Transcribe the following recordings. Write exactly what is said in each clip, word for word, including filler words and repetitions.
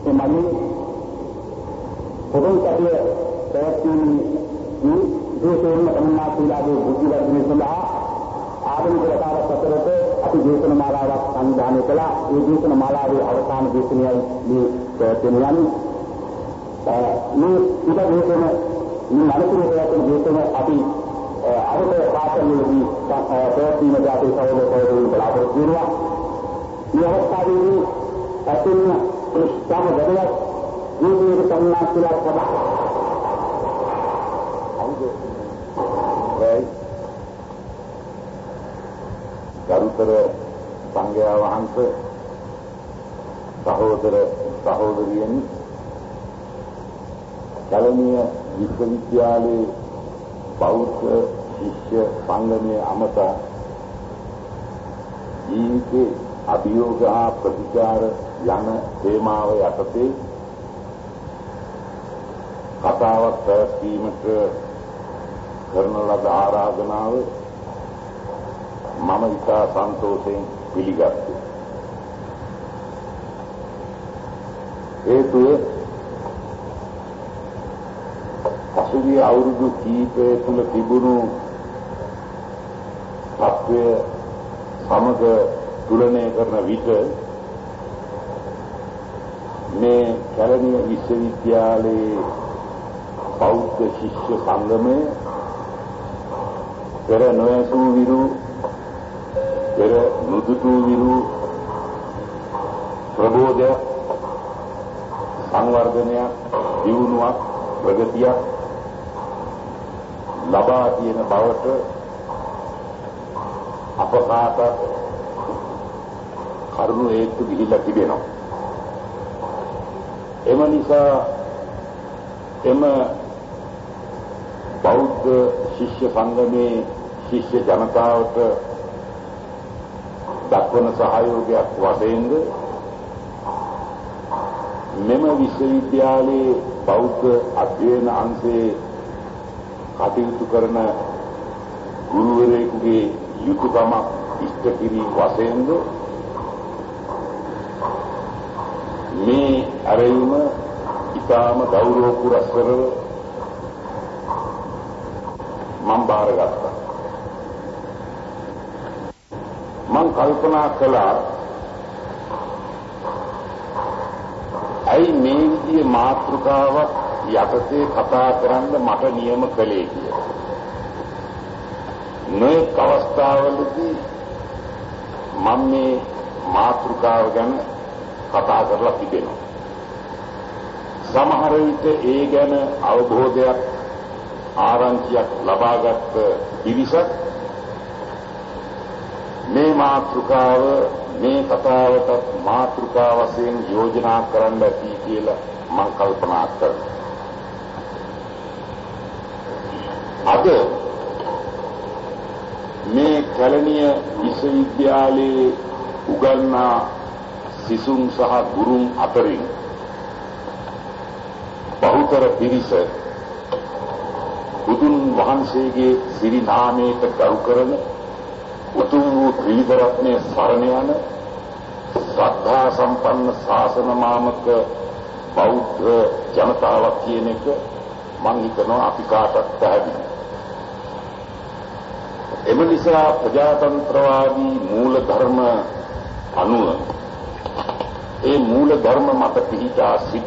මේ මන්නේ පොදුන් කඩිය පැවැත්වීමේ විශේෂයෙන්ම අනුමානීලාගේ බුද්ධි වර්ධනය සඳහා ආගමික රටාවක් අතරත අපි දේශන මාලාවක් සංවිධානය කළා. ඒ දේශන මාලාවේ අවසාන දේශනයයි මේ පැවැත්වෙන යන්නේ. මේ ඉද දේශන මේ අනුකූල ප්‍රයත්න දේශන අපි අරක පාසලෙදී පැවැත්වීමට අපි සහෝදරවරුන් බලාපොරොත්තු වෙනවා. මේ අවස්ථාවේදී අතින් ස්ථාන ගඩයක් ජීවිතේ සම්මානලා සබා ගරුතර සංඝයා වහන්සේ සහෝදර සහෝදරියනි කැලණිය විශ්වවිද්‍යාලයේ බෞද්ධ ශිෂ්‍ය සංගමයේ අමත ජීවිතේ අභියෝග හා ප්‍රතිචාර යන තේමාව යටතේ කතාවක් පැවැත්වීමට කරන ලද ආරාධනාව මම ඉතා සන්තෝෂයෙන් පිළිගත්තා. හේතුව පසුගිය අවුරුදු කීපය තුළ තිබුණු තත්ත්වය සමග තුලනය කරන විට මේ කැලණිය විශ්වවිද්‍යාලයේ බෞද්ධ ශිෂ්‍ය සංගමයේ පෙර නොයසූ විරු පෙර නුදුටු විරු ප්‍රබෝධය සංවර්ධනයක් දියුණුවක් ප්‍රගතියක් ලබා තියෙන බවට අපකාත කරුණු හේතු ගිහිලා තිබෙනවා. එම නිසා එම බෞද්ධ ශිෂ්‍ය සංගමේ ශිෂ්‍ය ජනතාවට දක්වන සහයෝගයක් වශයෙන්ද මෙම විශ්වවිද්‍යාලයේ බෞද්ධ අධ්‍යයන අංශයේ කටයුතු කරන ගුරුවරයෙකුගේ යුතුයකමක් ඉෂ්ට කිරීම වශයෙන්ද මේ අරයුම ඉතාම ගෞරව පුරස්කරව මම බාරගත්තා. මම කල්පනා කළා ඇයි මේ විදිහේ මාතෘකාවක් යටතේ කතා කරන්න මට නියම කළේ කියලා. මේ අවස්ථාවලදී මම මේ මාතෘකාව ගැන කතා කරලා තිබෙනවා. සමහර විට ඒ ගැන අවබෝධයක් ආරංචියක් ලබාගත් පිරිසක් මේ මාතෘකාව මේ කතාවට මාතෘකා වශයෙන් යෝජනා කරන්න ඇති කියලා මම කල්පනා කරනවා. අද මේ කැලණිය විශ්වවිද්‍යාලයේ උගන්නා සිසුන් සහ ගුරුන් අතරින් බහුතර පිරිස බුදුන් වහන්සේගේ සිරි නාමයට ගරු කරන උතුම් වූ ත්‍රිවිධ රත්නයේ සරණ යන ශ්‍රද්ධා සම්පන්න ශාසන මාමක බෞද්ධ ජනතාවක් කියන එක මම හිතනවා අපි කාටත් පැහැදිලි. එම නිසා ප්‍රජාතන්ත්‍රවාදී මූල ධර්ම අනුව ඒ මූල ධර්ම මත පිහිටා සිට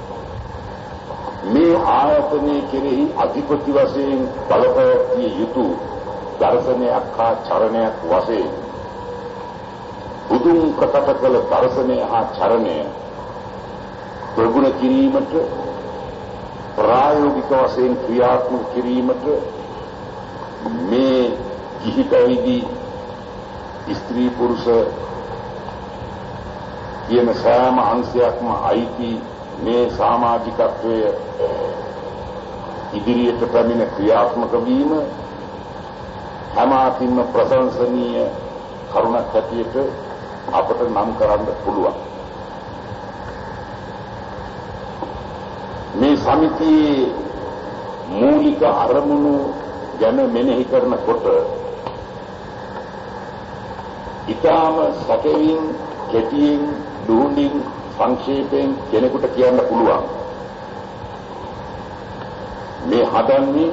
මේ ආයතනයේ කෙරෙහි අධිපති වශයෙන් බලපෑවිය යුතු දර්ශනයක් හා චරණයක් වශයෙන් බුදුන් ප්‍රකට කළ දර්ශනය හා චරණය ප්‍රගුණ කිරීමට ප්‍රායෝගික වශයෙන් ක්‍රියාත්මක කිරීමට මේ කිහි පැවිදි ස්ත්‍රී පුරුෂ කියන සෑම අංශයක්ම අයිති මේ සමාජිකත්වය ඉදිරියට පැමිණ ක්‍රියාත්මක වීම හැම අතින්ම ප්‍රශංසනීය කරුණක් හැටියට අපට නම් කරන්න පුළුවන්. මේ සමිතියේ මූලික අරමුණු ගැන මෙනෙහි කරනකොට ඊටාම සැකෙමින් කෙටියෙන් දුහුණින් සංක්ෂේපයෙන් කෙනෙකුට කියන්න පුළුවන් මේ හදන්නේ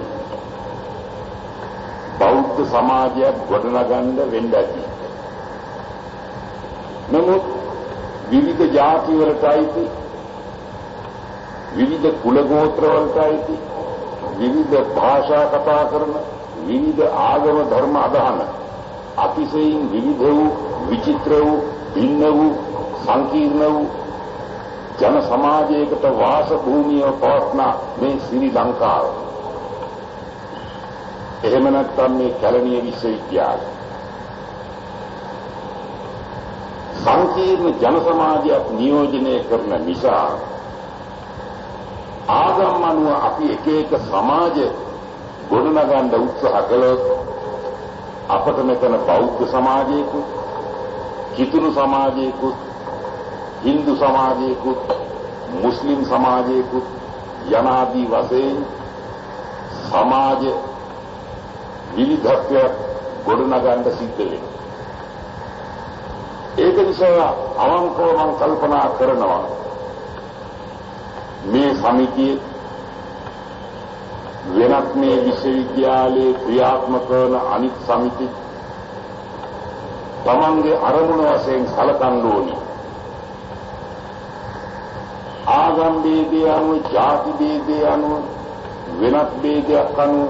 බෞද්ධ සමාජයක් ගොඩනගන්න වෙන්න ඇති. නමුත් විවිධ ජාති වලට අයිති, විවිධ කුල ගෝත්‍ර වලට අයිති, විවිධ භාෂා කතා කරන, විවිධ ආගම ධර්ම අදහන, අතිශයින් විවිධ වූ, විචිත්‍ර වූ, භින්න වූ, සංකීර්ණ වූ ජන සමාජයකට වාස භූමිය පවත්න මේ ශ්‍රී ලංකාව. එහෙම නැත්නම් මේ කැලණිය විශ්වවිද්‍යාලය සංකීර්ණ ජන සමාජයක් නියෝජනය කරන නිසා ආගම් අනුව අපි එක එක සමාජ ගොඩනගන්න උත්සාහ කළොත් අපට මෙතන බෞද්ධ සමාජයකුත්, කිතුණු සමාජයකුත්, හින්දු සමාජයකුත්, මුස්ලිම් සමාජයකුත් යනාදී වශයෙන් සමාජ විවිධත්වයක් ගොඩනගන්න සිද්ධ වෙනවා. ඒක නිසා අවංකව මම කල්පනා කරනවා මේ සමිතිය වෙනත් මේ විශ්වවිද්‍යාලයේ ක්‍රියාත්මක වන අනිත් සමිති තමන්ගේ අරමුණ වශයෙන් සලකන්න ඕනි. ආගම් ભેදය අනුව, ජාති ભેදය අනුව, වෙනත් ભેදයක් අනුව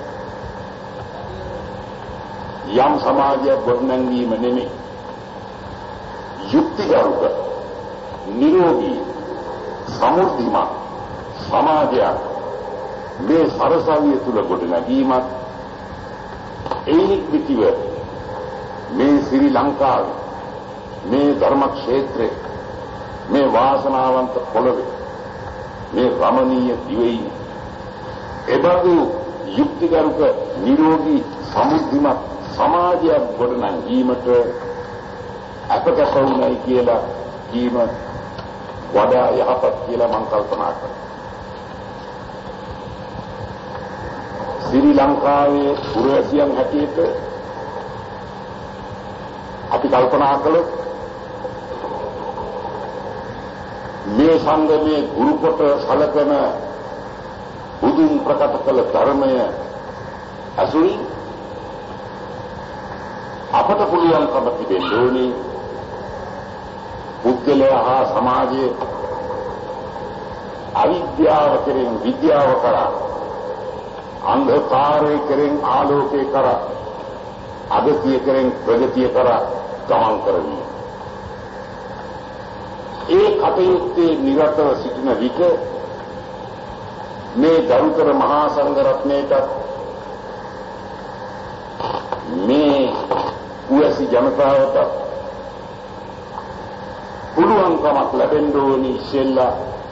යම් සමාජයක් ගොඩනැංවීම නෙමෙයි. යුක්තිගරුක, නිරෝගී, සමෘද්ධිමත් සමාජයක් මේ සරසවිය තුල ගොඩනැගීමත් එයින් පිටිව මේ ශ්‍රී ලංකාවේ මේ ධර්ම ක්ෂේත්‍රයේ මේ වාසනාවන්ත පොළවේ මේ රමණීය දිවයින එබඳු යුක්තිගරුක, නිරෝගී, සමෘද්ධිමත් සමාජයක් ගොඩනැගීමට අපකසවුනයි කියලා කීම වඩා යහපත් කියලා මම කල්පනා කරනවා. ශ්‍රී ලංකාවේ පුරවැසියන් හැටියට අපි කල්පනා කළොත් මේ සංගමයේ ගුරු කොට සැලකෙන බුදුන් ප්‍රකට කළ ධර්මය අසුරින් අපට පුළුවන්කම තිබෙන්න ඕනේ පුද්ගලයා හා සමාජයේ අවිද්‍යාව කෙරෙන් විද්‍යාව කරා, අන්ධකාරය කෙරෙන් ආලෝකය කරා, අගතිය කෙරෙන් ප්‍රගතිය කරා ගමන් කරමි. ඒ කටයුත්තේ නිරතව සිටින විට මේ ගරුතර මහා සංඝ රත්නයට මේ උවැසි ජනතාවට පුළුවන්කමක් ලැබෙන්න ඕනි ඉස්සෙල්ලා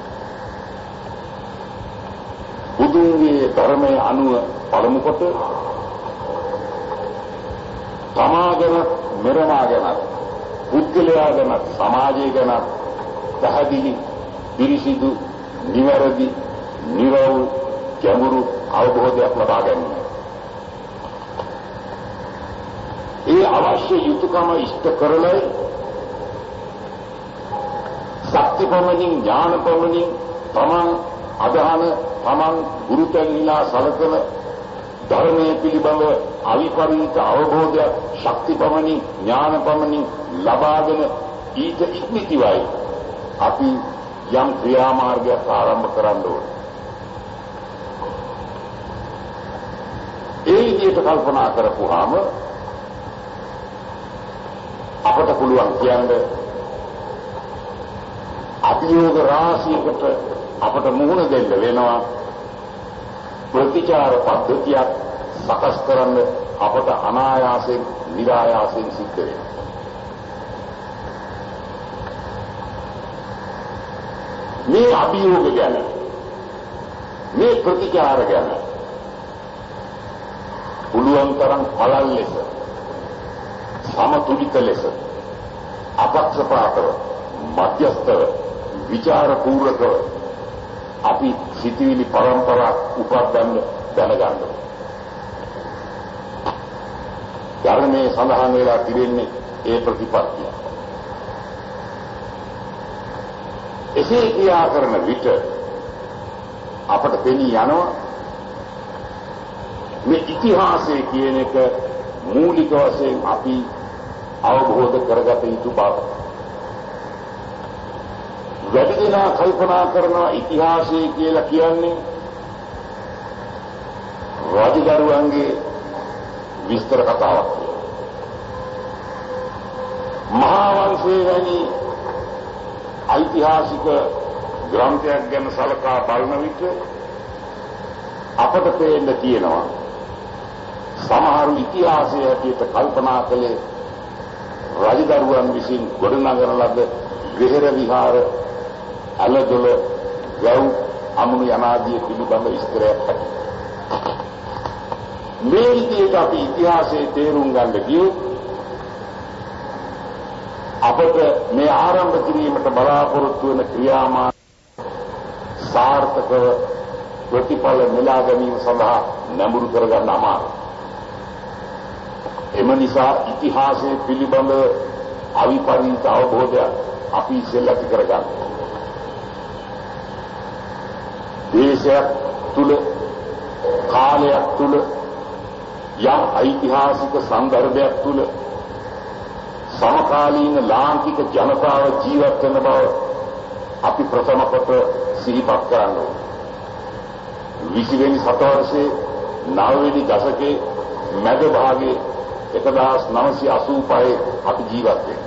බුදුන්ගේ ධර්මයේ අනුව පළමු කොට සමාජන මෙරණා ගැන, පුද්ගලයා ගැන, සමාජය ගැන පැහැදිලි, පිරිසිදු, නිවැරදි, නිරවුල්, ගැඹුරු අවබෝධයක් ලබා ගැනීම. ඒ අවශ්‍ය යුතුයකම ඉෂ්ට කරලයි ශක්ති පමණින්, ඥාන පමණින් තමන් අදහන, තමන් ගුරුතැන්ලා සලකන ධර්මයේ පිළිබඳ අවිපරිමිත අවබෝධයක් ශක්ති පමණින්, ඥාන පමණින් ලබාගෙන ඊට ඉක්මිතිවයි අපි යම් ක්‍රියාමාර්ගයක් ආරම්භ කරන්න ඕනේ. ඒ විදිහට කල්පනා කරපුවාම අපට පුළුවන් කියන්නේ අභියෝග රාශියකට අපට මුහුණ දෙන්න වෙනවා. ප්‍රතිචාර පද්ධතියක් සකස් කරන්න අපට අනායාසයෙන්, නිරායාසයෙන් සිද්ධ වෙනවා. මේ අභියෝග ගැන, මේ ප්‍රතිචාර ගැන පුළුවන් තරම් පළල් ලෙස, සමතුලිත ලෙස, අපක්ෂපාතව, මධ්‍යස්ථව, විචාරපූර්වකව අපි සිටිවිලි පරම්පරාවක් උපදවන්න දැනගන්න. ධර්මයේ සඳහන් වෙලා තිබෙන්නේ ඒ ප්‍රතිපත්තිය. එසේ ක්‍රියා කරන විට අපට පෙනී යනවා මේ ඉතිහාසය කියන එක මූලික වශයෙන් අපි අවබෝධ කරගත යුතු බව. වැඩි දෙනා කල්පනා කරන ඉතිහාසය කියලා කියන්නේ රජදරුවන්ගේ විස්තර කතාවක්. මහා වංශයේ වැනි ඓතිහාසික ග්‍රන්ථයක් ගැන සලකා බලන විට අපට පේන්න තියෙනවා සමහරු ඉතිහාසයේ හැටියට කල්පනා කළේ රජදරුවන් විසින් ගොඩනගන ලද විහෙර විහාර අලදොල ගව් අමුණු යනාදී පිළිබඳ විස්තරයක් ඇති. මේ විදිහට අපි ඉතිහාසයේ තේරුම් ගන්න ගියොත් අපට මේ ආරම්භ කිරීමට බලාපොරොත්තු වන ක්‍රියාමාර්ග සාර්ථකව ප්‍රතිඵල නෙලා ගැනීම සඳහා නැඹුරු කරගන්න අමාරුයි. එම නිසා ඉතිහාසයේ පිළිබඳ අවිපරිමිත අවබෝධයක් අපි ඉස්සෙල්ලා ඇති කරගන්න. දේශයක් තුල කාලයක් තුල යම් ඓතිහාසික සංදර්භයක් තුල සමකාලීන ලාංකික ජනතාව ජීවත් වෙන බව අපි ප්‍රථම කොට සිහිපත් කරන්න ඕනේ. විසි වෙනි සතවර්ෂයේ නව වෙනි දශකයේ මැද භාගයේ එක දහස් නවසිය අසූ පහේ අපි ජීවත් වෙන්නේ.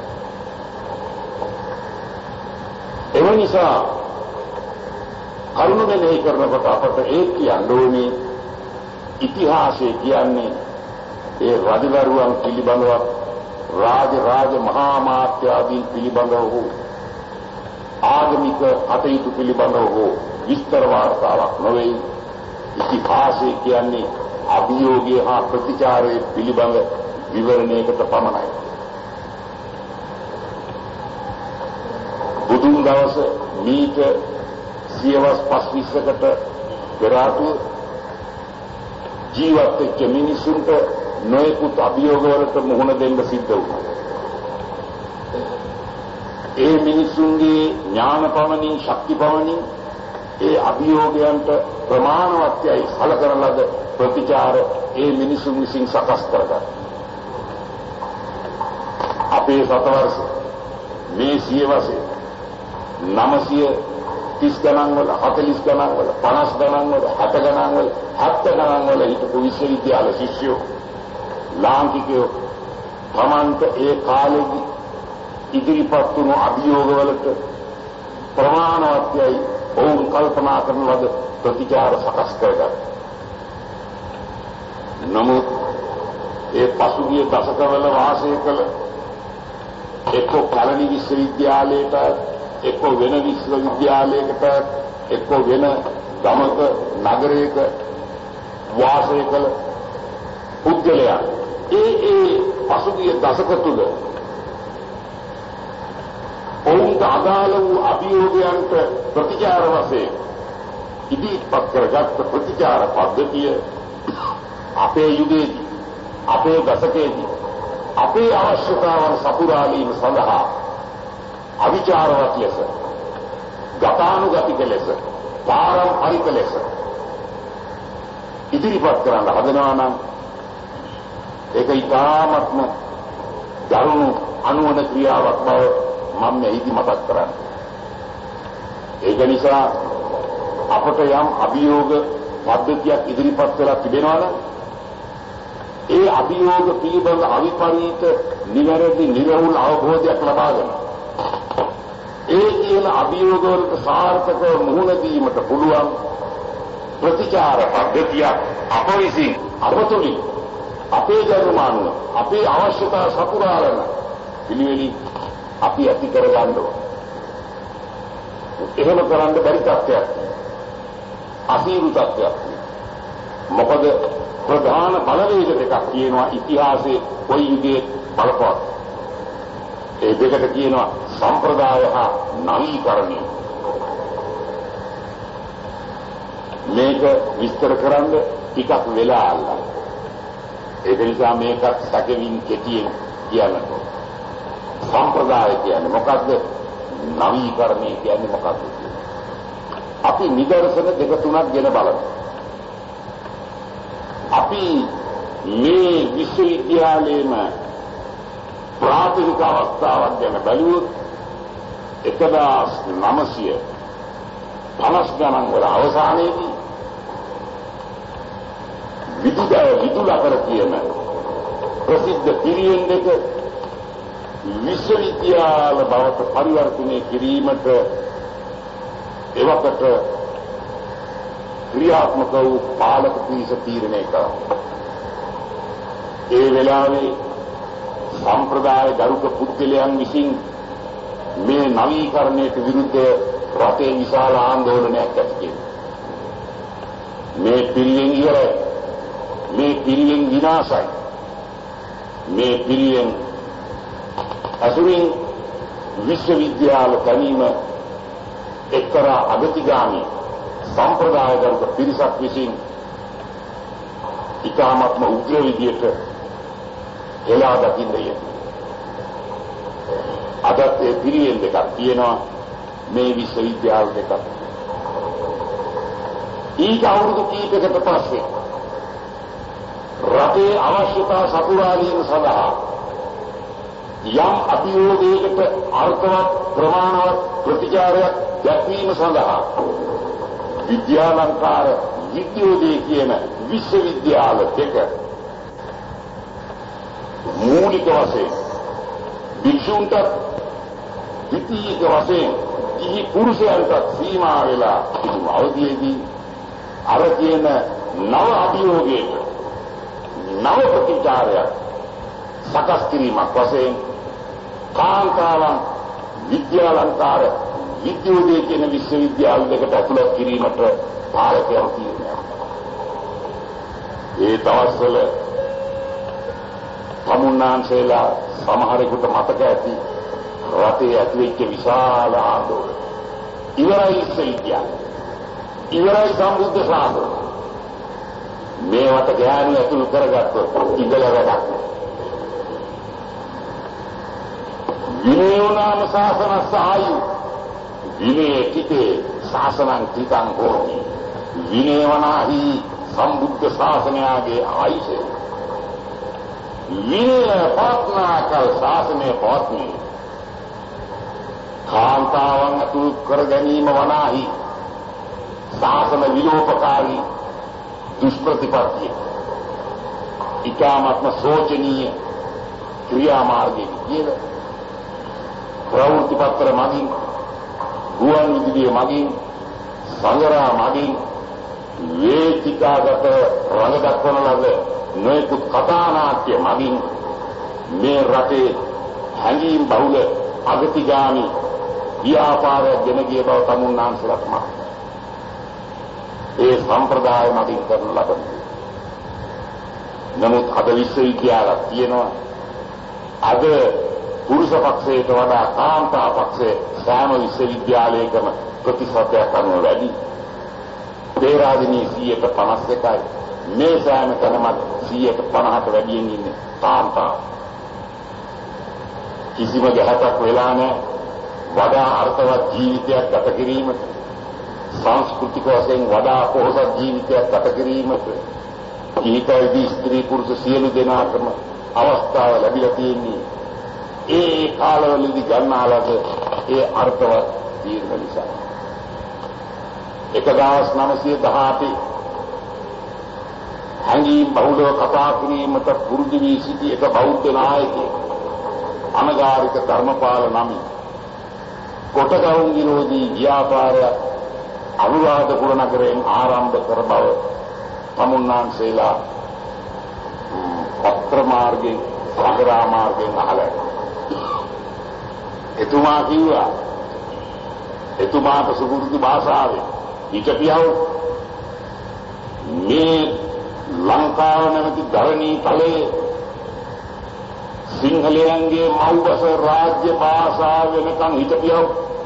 ඒ නිසා කරුණ මෙහෙය කරනකොට අපට ඒ කියන්න ඕනේ ඉතිහාසය කියන්නේ ඒ රජදරුවන් පිළිබඳව රාජ රාජ මහා මාත්‍ය ආදී පිළිබඳව හෝ ආගමික කටයුතු පිළිබඳව හෝ විස්තර වාර්තාවක් නොවේ. ඉතිහාසය කියන්නේ අභියෝගය හා ප්‍රතිචාරයේ පිළිබඳ විවරණයකට පමණයි. බුදුන් දවස මීට සියවස් පස්විස්සකට පෙර ආතුව ජීවත් වෙච්ච මිනිසුන්ට නොයෙකුත් අභියෝගවලට මුහුණ දෙන්න සිද්ධ වුණා. ඒ මිනිසුන්ගේ ඥාන පමණින් ශක්ති පමණින් ඒ අභියෝගයන්ට ප්‍රමාණවත්යයි සලකන ලද ප්‍රතිචාර ඒ මිනිසුන් විසින් සකස් කරගත්තා. අපේ සතවර්ෂ මේ සියවසේ නවසිය තිස් ගණන් වල හතළිස් ගණන් වල පනස් ගණන් වල හත ගණන් වල හත් ගණන් වල හිටපු විශ්වවිද්‍යාල ශිෂ්‍යයෝ ලාංකිකයෝ තමන්ට ඒ කාලෙදි ඉදිරිපත් වුණු අභියෝගවලට ප්‍රමාණවත්යයි ඔවුන් කල්පනා කරන ලද ප්‍රතිචාර සකස් කරගත්තා. නමුත් ඒ පසුගිය දශකවල වාසය කළ එක්ක කලණි විශ්වවිද්‍යාලයට එක්ක වෙන විශ්වවිද්‍යාලයකට එක්ක වෙන ගමක නගරයක වාසය කළ පුද්ගලයන් ඒ ඒ පසුගිය දශක තුල ඔවුන්ට අදාළ වූ අභියෝගයන්ට ප්‍රතිචාර වශයෙන් ඉදිරිපත් කරගත් ප්‍රතිචාර පද්ධතිය අපේ යුගයේදී අපේ දශකයේදී අපේ අවශ්‍යතාවන් සපුරාලීම සඳහා අවිචාරවත් ලෙස ගතානුගතික ලෙස පාරම්පරික ලෙස ඉදිරිපත් කරන්න හදනවා නම් ඒක ඉතාමත්ම දරුණු අනුවන ක්‍රියාවක් බව මම මෙහිදී මතක් කරන්නේ. ඒක නිසා අපට යම් අභියෝග පද්ධතියක් ඉදිරිපත් කරලා තිබෙනවා නම් ඒ අභියෝග පිළිබඳ අවිපරිමිත නිවැරදි නිර්වෘල් අවබෝධයක් ලබාගෙන ඒ කියන අභියෝග වලට සාර්ථකව මුහුණ දීමට පුළුවන් ප්‍රතිචාර පද්ධතියක් අප විසින් අපතුලින් අපේ ජනමානුව අපේ අවශ්‍යතා සපුරාලන පිළිවෙලින් අපි ඇති කරගන්න ඕන. එහෙම කරන්න බැරි තත්ත්වයක් අසීරු තත්ත්වයක්. මොකද ප්‍රධාන බලවේග දෙකක් කියනවා ඉතිහාසයේ කොයි යුගයේ බලපෑම. ඒ දෙකට කියනවා සම්ප්‍රදාය හා නවීකරණය. මේක විස්තර කරන්න ටිකක් වෙලා අල්ලන්න. ඒක නිසා මේකත් සැකවින් කෙටියෙන් කියන්න. සම්ප්‍රදාය කියන්නේ මොකද්ද? නවීකරණය කියන්නේ මොකක්ද කියලා. අපි නිදර්ශන දෙක තුනක් ගෙන බලමු. අපි මේ විශ්වවිද්‍යාලයේම ප්‍රාථමික අවස්ථාවක් ගැන බැලුවොත් එකදාස් නවසිය පනස් ගණන් වල අවසානයේදී විදුලි විදුලකර කියන ප්‍රසිද්ධ පිරිවෙන් දෙක විශ්වවිද්‍යාල බවට පරිවර්තනය කිරීමට එවකට ක්‍රියාත්මක වූ පාලක පිරිස තීරණය කළා. ඒ වෙලාවේ සම්ප්‍රදාය ගරුක පුද්ගලයන් විසින් මේ නවීකරණයට විරුද්ධ රටේ විශාල ආందోලනයක් ඇති කෙරේ. මේ පිරිවෙන් ඉවරයි. මේ පිරිවෙන් විනාශයි. මේ පිරිවෙන් අසුරින් විශ්වවිද්‍යාල ගැනීම එක්තරා අගතිගාමී සම්ප්‍රදායගරුක පිරිසක් විසින් ඉතාමත්ම උග්‍ර විදියට එලා දකින්නේ. අදත් ඒ පිරිවෙන් දෙකක් තියෙනවා මේ විශ්වවිද්‍යාල දෙකක්. ඊට අවුරුදු කීපයකට පස්සේ රටේ අවශ්‍යතා සපුරාලීම සඳහා යම් අභියෝගයකට අර්ථවත් ප්‍රමාණවත් ප්‍රතිචාරයක් දැක්වීම සඳහා විද්‍යාලංකාර විද්‍යෝදය කියන විශ්වවිද්‍යාල දෙක මූලික වශයෙන් භික්ෂුන්ට ද්විතීයික වශයෙන් කිහි පුරුෂයන්ට සීමා වෙලා තිබුණු අවධියේදී අර කියන නව අභියෝගයකට නව ප්‍රතිචාරයක් සකස් කිරීමක් වශයෙන් කාන්තාවන් විද්‍යාලංකාර විද්‍යෝදය කියන විශ්වවිද්‍යාල දෙකට ඇතුළත් කිරීමට පාලකයන් තීරණය. ඒ දවස්වල තමුන්නාන්සේලා සමහරෙකුට මතක ඇති රටේ ඇතිවෙච්ච විශාල ආందోලන. ඉවරයි විශ්වවිද්‍යාල. ඉවරයි සම්බුද්ධ ශාසනය. මේවට ගෑනු ඇතුළු කරගත්තොත් ඉඳලා වැඩක්. විනයෝනාම ශාසනස්ස ආයු විනය කිතේ ශාසනං කිතං හෝති. විනයවනාහි සම්බුද්ධ ශාසනයගේ ආයුෂය. විනය පවත්නාකල් ශාසනය පවත්නේ. කාන්තාවන් ඇතුළු කර ගැනීම වනාහි ශාසන විලෝපකාරී දුෂ්ප්‍රතිපත්තිය. ඉතාමත්ම සෝචනීය ක්‍රියාමාර්ගයක කියලා ප්‍රවෘත්ති පත්‍ර මගින් ගුවන් විදුලිය මගින් සංගරා මගින් වේදිකාගත රඟ දක්වන ලද නොයෙකුත් කතා නාට්‍ය මගින් මේ රටේ හැඟීම් බහුල අගතිගාමී ව්‍යාපාරයක් ගෙන ගිය බව තමුන්නාන්සලත් මත. ඒ සම්ප්‍රදාය මගින් කරන ලබන්නේ. නමුත් අද විශ්වවිද්‍යාලයක් තියෙනවා. අද පුරුෂ පක්ෂයට වඩා කාන්තා පක්ෂයේ සෑම විශ්වවිද්‍යාලයකම ප්‍රතිශතයක් අනුව වැඩි. පේරාදෙණිය සීයට පනස් එකයි. මේ සෑම තැනම සීයට පනහට වැඩියෙන් ඉන්නේ කාන්තා. කිසිම ගැහැටක් වෙලා නැහැ. වඩා අර්ථවත් ජීවිතයක් ගත කිරීමට, සංස්කෘතික වශයෙන් වඩා පොහොසත් ජීවිතයක් ගත කිරීමට ඊකයිදී ස්ත්‍රී පුරුෂ සියලු දෙනාටම අවස්ථාව ලැබිලා තියෙන්නේ. ඒ කාලවලදී ගන්නාලද ඒ අර්ථවත් තීරණ නිසා. එකදාස් නවසිය දහඅට හැඟීම් බහුලව කතා කිරීමට පුරුදු වී සිටි එක බෞද්ධ නායකයෙක් අනගාരിക ධර්මපාල නමි කොටගවුන් විරෝධී ව්‍යාපාරය අනුරාධපුර නගරයෙන් ආරම්භ කර බව තමුන්නාන්සේලා පත්‍ර මාර්ගයෙන් සංග්‍රහ මාර්ගයෙන් අහලා. එතුමා කිව්වා එතුමාට සුපුරුදු භාෂාවෙන් හිතපියව මේ ලංකාව නැමැති ධරණී තලයේ සිංහලයන්ගේ මව්බස රාජ්‍ය භාෂාව වෙනකන් හිතපියව.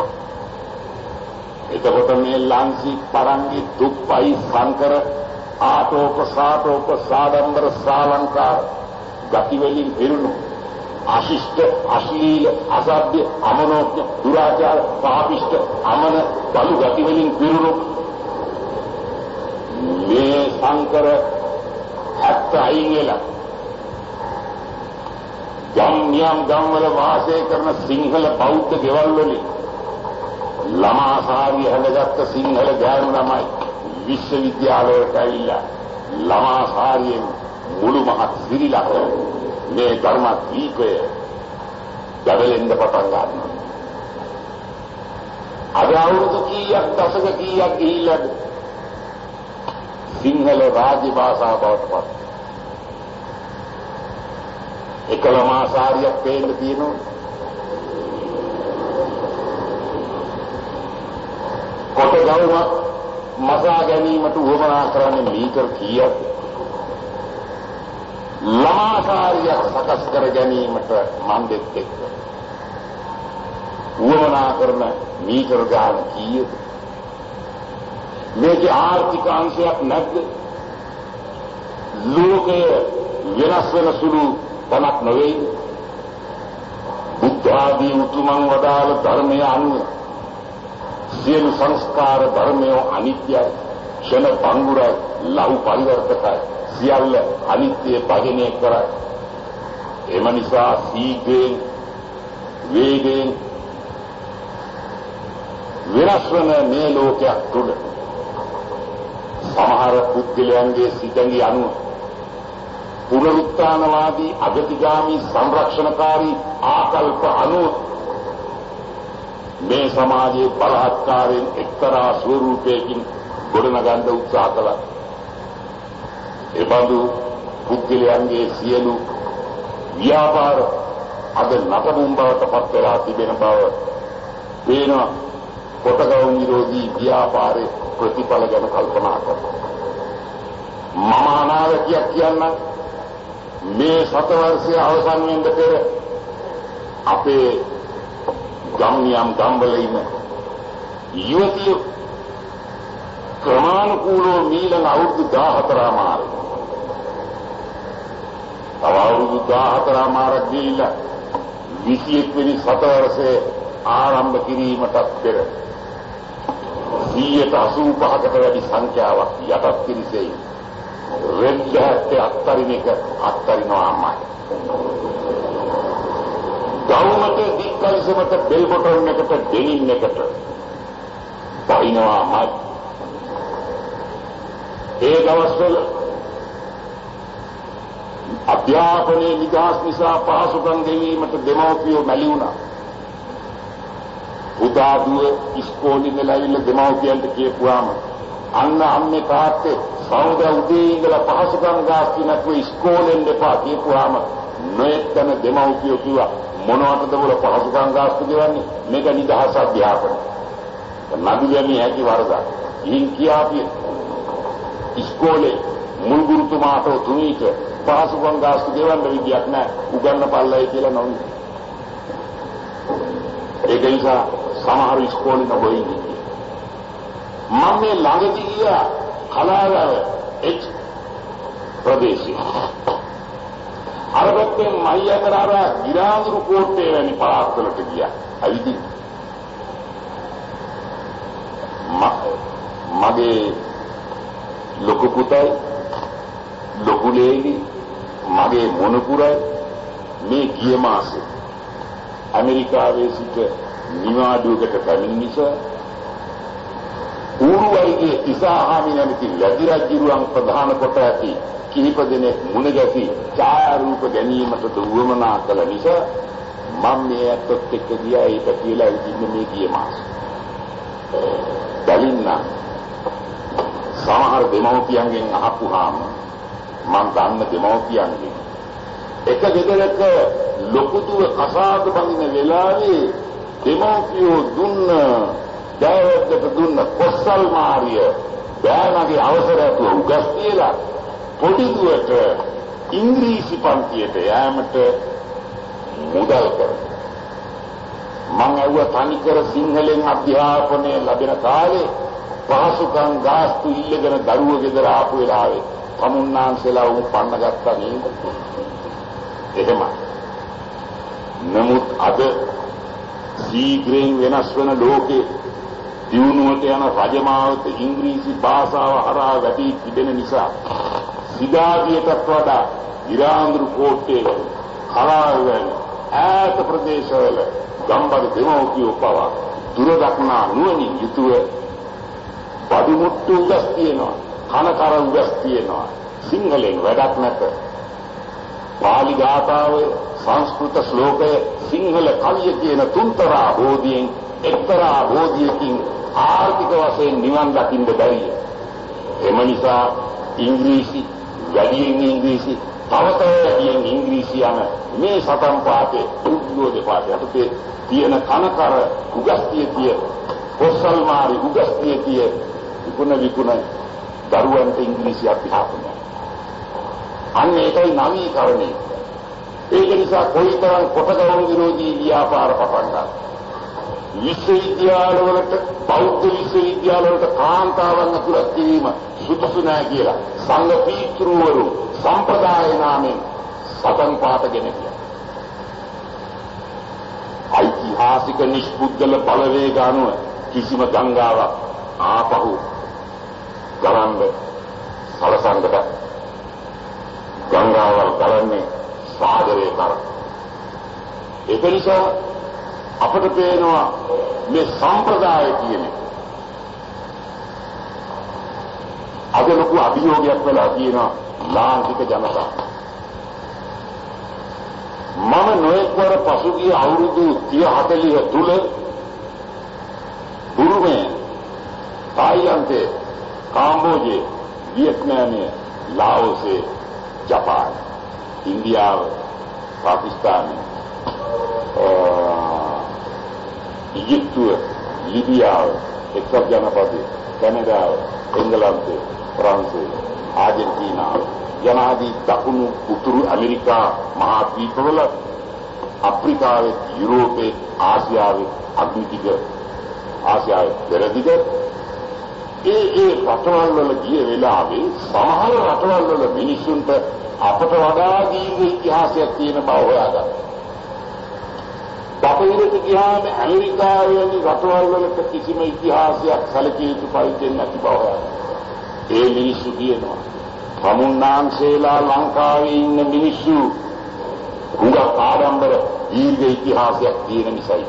එතකොට මේ ලංසි පරංගි දුප්පයි සංකර ආටෝප සාටෝප සාඩම්බර සාලංකාර ගතිවලින් පිරුණු අශිෂ්ට, අශ්ලීල, අසභ්‍ය, අමනෝඥ, දුරාචාර, පාපිෂ්ඨ, අමන බලු ගති වලින් පිරුණු මේ සංකර ඇත්ත අයින් වෙලා ගම් නියම් ගම්වල වාසය කරන සිංහල බෞද්ධ ගෙවල් වලින් ළමා සාරිය හැඳගත්ත සිංහල ගෑනු ළමයි විශ්වවිද්‍යාලයට ඇවිල්ලා ළමා සාරියෙන් මුළු මහත් සිරිලක මේ ධර්මදීපය දැවෙන්න පටන් ගන්නවා. අද අවුරුදු කීයක් දශක කීයක් ගිහිල්ලාද සිංහල රාජ්‍ය භාෂාව බවට පත් එක ළමා සාරියක් පේන්න තියෙනවා. කොට ගවුමක් මසා ගැනීමට උවමනා කරන්නේ මීටර් කීයක්? ළමා සාරියක් සකස් කර ගැනීමට මන්දෙත් එක්ක උවමනා කරන මීටර් ගාන කීයද? මේකේ ආර්ථික අංශයක් නැද්ද? ලෝකය වෙනස් වෙන සුළු තනක් නොවේද? බුද්ධ ආදී උතුමන් වදාළ ධර්මය අනුව සියලු සංස්කාර ධර්මය අනිත්‍යයි, ක්ෂණ භංගුරයි, ලහු පරිවර්තකයි, සියල්ල අනිත්‍ය භජනය කරයි. එම නිසා සීඝ්‍රයෙන් වේගයෙන් වෙනස් වන මේ ලෝකයක් තුළ සමහර පුද්ගලයන්ගේ සිතඟි අනුව පුනරුත්ථානවාදී අගතිගාමී සංරක්ෂණකාරී ආකල්ප අනුව මේ සමාජයේ බලහත්කාරයෙන් එක්තරා ස්වරූපයකින් ගොඩනගන්න උත්සාහ කළා. එබඳු පුද්ගලයන්ගේ සියලු ව්‍යාපාර අද නටබුන් බවට පත් වෙලා තිබෙන බව පේනවා. කොටගවුන් විරෝධී ව්‍යාපාරයේ ප්‍රතිඵල ගැන කල්පනා කරනවා. මම අනාගතයක් කියන්නම්. මේ සතවර්ෂය අවසන් වෙන්න පෙර අපේ ගම්නියම් ගම්වල ඉන්න යුවතිය ක්‍රමානුකූලව මීළඟ අවුරුදු දහහතරමාර තව අවුරුදු දහහතරමාරක් ගිහිල්ලා විසිඑක් වෙනි සතවර්ෂයේ ආරම්භ කිරීමටත් පෙර සියයට අසූ පහකට වැඩි සංඛ්‍යාවක් යටත් පිරිසෙයි රෙඩ් හැට්ටේ අත්තරින එක අත්තරිනවා අම්මයි. ගවුමට දික්කල්සමට බෙල් බොටන් එකට ඩෙනිම් එකට බයිනවා අම්මයි. ඒ දවස්වල අධ්‍යාපනයේ නිදහස් නිසා පහසුකම් ගෙවීමට දෙමව්පියෝ මැලි වුණා. පුතා දුව ඉස්කෝලේ ඉඳලා දෙමව්පියන්ට කියපුවාම අන්න අම්මේ තාත්තේ සෞදා උදේ ඉඳලා පහසුකම් ගාස්ති නැතුව ඉස්කෝලෙන් දෙපා කියපුවාම නොයෙක්තන දෙමව්පියෝ කිව්වා මොනවටද බල පහසුකම් ගාස්ති ගෙවන්නේ මේක නිදහස් අධ්‍යාපනය. නබියනි ඇති වරදක්. ඉන් කියාපිය ඉස්කෝලේ මුල් ගුරුතුමාට තුනීට පහසුකම් ගාස්ති ගෙවන්න විදියක් නැහැ. උගන්න පල්ලයි කියලා නොවි. ඒක නිසා සමහර ඉස්කෝලේ නොබොයි. මම මේ ළඟදී ගියා කලාව එච් ප්‍රදේශය. අර පැත්තේ මයියකරාර ගිරාඳුරු කෝට්ටේ වැනි පළාත්වලට ගියා. ඇවිදින් මගේ ලොකු පුතයි ලොකු ලේලි මගේ මොනපුරයි මේ ගිය මාසේ ඇමරිකාවේ සිට නිවාඩුවකට පැමිණ නිසා ඌරුවයිගේ ඉසාහාමි නැමැති ලැදි රජුරුවන් ප්‍රධාන කොට ඇති කිහිප දෙනෙක් මුණ ගැසී ඡායාරූප ගැනීමට උවමනා කළ නිසා මම මේ අතත් එක්ක ගියා ඒක කියලා ඉතින් මේ ගිය මාසේ. බැලින්න සමහර දෙමව්පියන්ගෙන් අහපුවාම මම දන්න දෙමව්පියන්ගෙන් එක ගෙදරක ලොකු දුව කසාද බඳින වෙලාවේ දෙමව්පියෝ දුන්න දෑවැද්දට දුන්න කොස්සල් මාරිය බෑනගේ අවසරයට උගස් කියලා පොඩි දුවට ඉංග්‍රීසි පන්තියට යෑමට මුදල් කරනවා. මම ඇහුවා තනිකර සිංහලෙන් අධ්‍යාපනය ලැබෙන කාලේ පහසුකම් ගාස්තු ඉල්ලගෙන දරුවෝ ගෙදර ආපු වෙලාවේ තමුන්නාන්සලා උන් පන්න ගත්තා නේද? එහෙමයි. නමුත් අද සීඝ්‍රයෙන් වෙනස් වන ලෝකේ දියුණුවට යන රජමාවත ඉංග්‍රීසි භාෂාව හරහා වැටි තිබෙන නිසා සිතාදියටත් වඩා ඉරාන්දුරු කෝට්ටේවල කරාවැල් ඈත ප්‍රදේශවල ගම්බද දෙමව්පියෝ පවා දුර දක්නා නුවණින් යුතුව බඩුමුට්ටු උගස් තියෙනවා කනකර උගස් තියෙනවා සිංහලෙන් වැඩක් නැත පාලි ගාථාවේ සංස්කෘත ශ්ලෝකය සිංහල කවිය කියන තුන්තරා බෝධියෙන් එක්තරා බෝධියකින් ආර්ථික වශයෙන් නිවන් දකින්න බැරිය. එම නිසා ඉංග්‍රීසි වැඩියෙන් ඉංග්‍රීසි තව තවත් ඉංග්‍රීසි යන මේ සතම් පාඨයේ උද්යෝග පාඨය අපේ තියෙන කනකර උගස්තිය තිය කොසල් මාරි උගස්තිය තිය විකුණ විකුණ දරුවන්ට ඉංග්‍රීසි අධ්‍යාපනය. අන්න ඒකයි නවීකරණය. ඒක නිසා කොයිතරම් කොටගවුන් විරෝධී ව්‍යාපාර පටන් ගන්නවා. විශ්වවිද්‍යාලවලට බෞද්ධ විශ්වවිද්‍යාලවලට කාන්තාවන් අතුරත් කිරීම සුදුසු නැහැ කියලා සංඝ පීතෘවරු සම්ප්‍රදාය නාමයෙන් සතන් පාතගෙන ගියා. ඓතිහාසික නිෂ්පුද්ගල බලවේග අනුව කිසිම ගංගාවක් ආපහු ගලන්න සලසන්නට ගංගාවල් ගලන්නේ සාගරේ කර. ඒක නිසා අපට පේනවා මේ සම්ප්‍රදාය කියන්නේ අද ලොකු අභියෝගයක් වෙලා තියෙනවා ලාංකික ජනතාව. මම නොයෙක්වර පසුගිය අවුරුදු තිහ හතලිහ තුල බුරුමේ තායිලන්තේ කාම්බෝජේ වියට්නාමයේ ලාෝසේ ජපාන ඉන්දියාව පාකිස්තානය ඉජිප්තුව ලිබියාව එක්සත් ජනපදයේ කැනඩාව එංගලන්තය ප්‍රංශය ආජන්ටිනාව යනාදී දකුණු උතුරු ඇමරිකා මහා ද්වීපවල අප්‍රිකාවේ යුරෝපයේ ආසියාවේ අග්නිදිග ආසියාවේ පෙරදිග ඒ ඒ රටවල් වල ගිය වෙලාවේ සමහර රටවල් වල මිනිසුන්ට අපට වඩා දීර්ඝ ඉතිහාසයක් තියෙන බව හොයාගත්තා. බටහිරට ගියාම ඇමරිකාවේ රටවල් වලට කිසිම ඉතිහාසයක් සැලකිය යුතු පරිදි නැති බව හොයාගත්තා. ඒ මිනිස්සු කියනවා තමුන්නාන්සේලා ලංකාවේ ඉන්න මිනිස්සු උඟ ආඩම්බර දීර්ඝ ඉතිහාසයක් තියෙන නිසායි.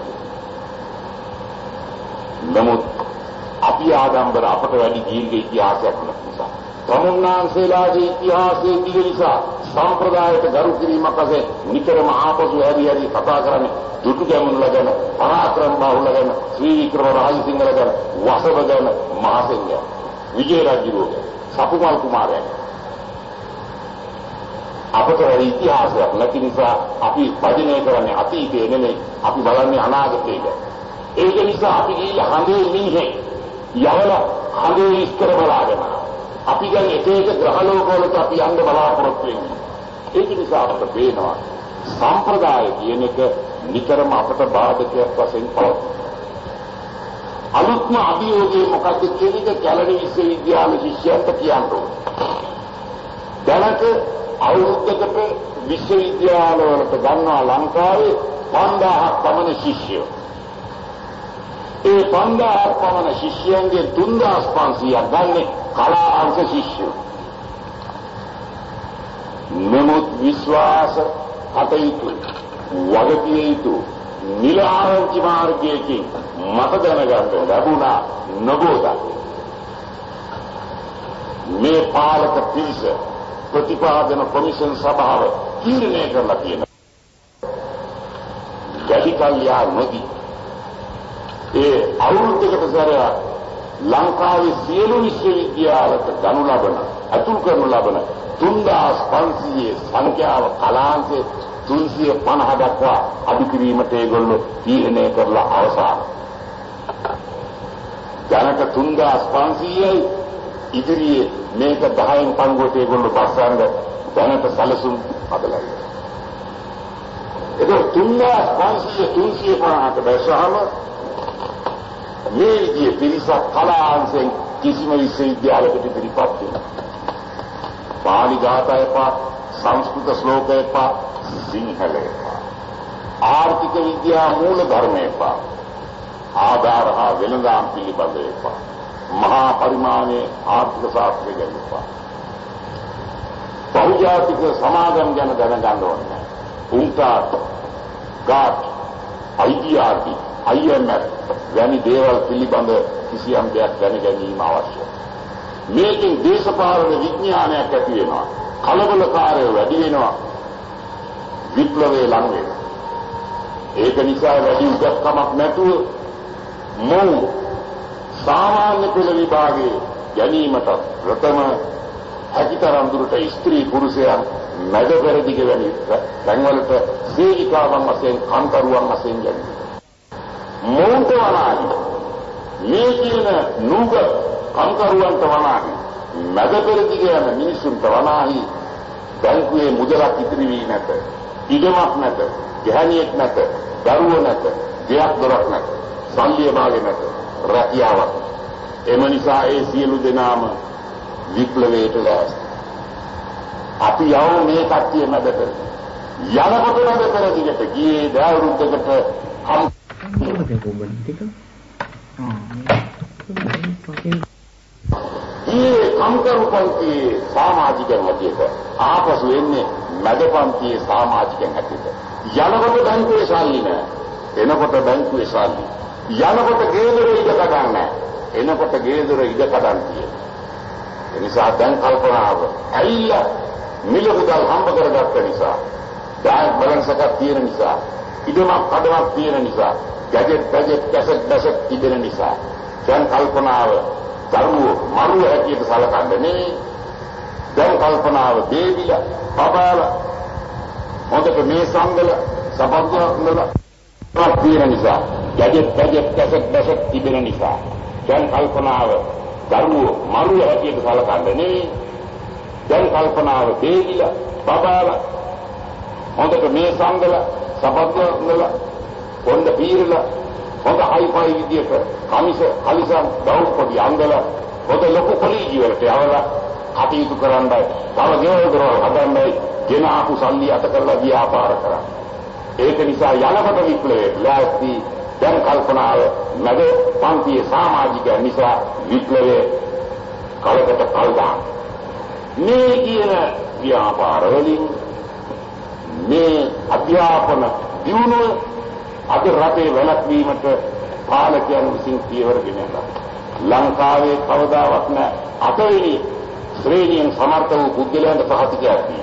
නමුත් අපි ආඩම්බර අපට වැඩි දීර්ඝ ඉතිහාසයක් නැති නිසා තමුන්නාන්සේලාගේ ඉතිහාසයේ තියෙන නිසා සම්ප්‍රදායට ගරු කිරීමක් වශයෙන් නිතරම ආපසු හැරි හැරි කතා කරන්නේ දුටු ගැමුණුල ගැන පරාක්‍රම බහුල ගැන ශ්‍රී වික්‍රම රාජසිංහල ගැන වසව ගැන මහසෙන් ගැන විජය රජුගේ සපුමල් කුමාරයා අපට ඉතිහාසයක් නැති නිසා අපි වදිනය කරන්නේ අතීතයේ නෙමෙයි අපි බලන්නේ අනාගතයක. ඒක නිසා අපි ගිහිල්ලා හඳේ මිනිහෙක් යවලා හඳේ ඉස්තර බලාගෙන අපි දැන් එක එක ග්‍රහලෝකවලට අපි යන්න බලාපොරොත්තු වෙන්නේ. ඒක නිසා අපට පේනවා සම්ප්‍රදාය කියන එක නිතරම අපට බාධකයක් වශයෙන් පවතී. අලුත්ම අභියෝගයේ මොකක්ද කියන එක කැලණි විශ්වවිද්‍යාල ශිෂ්‍යයන්ට කියන්න ඕනේ. දැනට අවුරුද්දකට විශ්වවිද්‍යාලවලට ගන්නවා ලංකාවේ පන්දාහක් පමණ ශිෂ්‍යයෝ. ඒ පන්දාහක් පමණ ශිෂ්‍යයන්ගේ තුන්දාස් පන්සීයක් ගන්නේ කලා අංශ ශිෂ්‍යයෝ. නමුත් විශ්වාස කටයුතු වගකිය යුතු නිල ආරංචි මාර්ගයකින් මත දැනගන්න ලැබුණා නොබෝදා. මේ පාලක පිරිස ප්‍රතිපාදන කොමිෂන් සභාව තීරණය කරලා තියෙනවා. වැඩි කල් යා නොදී ඒ අවුරුද්දකට සැරයක් ලංකාවේ සියලු විශ්වවිද්‍යාලවලට ගනු ලබන අතුල් කරනු ලබන තුන්දාස් පන්සීයේ සංඛ්‍යාව කලාංශයේ තුන්සිය පනහ දක්වා අඩු කිරීමට ඒගොල්ලෝ තීරණය කරලා අවසන්. දැනට තුන්දාස් පන්සීයයි ඉදිරියේ මේක දහයෙන් පංගුවට ඒගොල්ලෝ බස්සන්න දැනට සැලසුම් හදලා ඉන්නවා. ඒක තුන්දාස් පන්සීය තුන්සිය පනහට බැස්සහම මේ විදිහේ පිරිසක් කලාංශෙන් කිසිම විශ්වවිද්‍යාලයකට ඉදිරිපත් වෙනවා. පාලි ගාථා එපා, සංස්කෘත ශ්ලෝක එපා, සිංහල එපා. ආර්ථික විද්‍යා මූල ධර්ම එපා. ආධාර හා වෙළඳාම් පිළිබඳ එපා. මහා පරිමාණයේ ආර්ථික ශාස්ත්‍රය ගැන එපා. බහුජාතික සමාගම් ගැන දැනගන්න ඕනේ. උන්ටාට්, ගාට්, ආයි ඩී ආර් ඩී, ආයි එම් එෆ් වැනි දේවල් පිළිබඳ කිසියම් දෙයක් දැන ගැනීම අවශ්‍යයි. මේකෙන් දේශපාලන විඥානයක් ඇති වෙනවා. කලබලකාරය වැඩි වෙනවා. විප්ලවයේ ලං වෙනවා. ඒක නිසා වැඩි උගත්කමක් නැතුව මොව් සාමාන්‍ය පෙළ විභාගයේ ගැනීමට ප්‍රථම හැකිතරම් දුරට ස්ත්‍රී පුරුෂයන් මැද පෙරදිග වැනි තැන්වලට සේවිකාවන් වශයෙන් කන්තරුවන් වශයෙන් ගැනීම. මොවුන්ට වනාහි මේ කියන නුග කන්තරුවන්ට වනාහි මැද පෙරදිග යන මිනිසුන්ට වනාහි බැංකුවේ මුදලක් ඉතිරි වී නැත. ඉඩමක් නැත. ගැහණියෙක් නැත. දරුවෝ නැත. දෙයක් දොරක් නැත. සල්ලිය භාගේ නැත. රැකියාවක්. එම නිසා ඒ සියලු දෙනාම විප්ලවයට ලෑස්ති. අපි යව මේ කට්ටිය මැදට යනකොට මැද පෙරදිගට ගියේ දවරුද්දකට හම් ඒ කම්කරු පන්තියේ සමාජිකයන් හැටියට ආපසු එන්නේ මැද පන්තියේ සමාජිකයන් හැටියට. යනකොට බැංකුවේ සල්ලි නැහැ. එනකොට බැංකුවේ සල්ලි. යනකොට ගේදොර ඉඩ කඩන් නැහැ. එනකොට ගේදොර ඉඩ කඩන් තියෙනවා. ඒ නිසා දැන් කල්පනාව ඇවිල්ලා මිල මුදල් හම්බ කරගත්ත නිසා, බැංක් බැලන්ස් එකක් තියෙන නිසා, ඉඩමක් කඩමක් තියෙන නිසා, ගැජට් බැජට් කැසට් බැසට් තිබෙන නිසා දැන් කල්පනාව දරුවෝ මරුව හැටියට සලකන්නේ නෙවෙයි. දැන් කල්පනාව දේවිලා, බබාලා, හොඳට මේ සංගල, සබන්දල තියෙන නිසා, ගැජට් බැජට් කැසට් බැසට් තිබෙන නිසා දැන් කල්පනාව දරුවෝ මරුව හැටියට සලකන්නේ නෙවෙයි. දැන් කල්පනාව දේවිලා, බබාලා, හොඳට මේ සංගල, සබන්දල හොඳ පීරලා හොඳ හයිෆයි විදියට කමිස කලිසම් ගවුම් පොඩි අංගල හොඳ ලොකු කොලීජි වලට යවලා කටයුතු කරන්නයි තව ගෙවල් දරවල් හදන්නයි ගෙන ආපු සල්ලි අත කරලා ව්‍යාපාර කරා. ඒක නිසා යනකොට විප්ලවයේ ලෑස්ති. දැන් කල්පනාව මැද පන්තියේ සමාජිකයන් නිසා විප්ලවයේ කලකට කල්දාන. මේ කියන ව්‍යාපාර වලින් මේ අධ්‍යාපන දියුණුව අද රටේ වැළැක්වීමට පාලකයන් විසින් පියවර ගෙනලා ලංකාවේ කවදාවත් නැ අතවෙනි ශ්‍රේණියෙන් සමර්ථ වූ පුද්ගලයන්ට සහතිකයක් දී.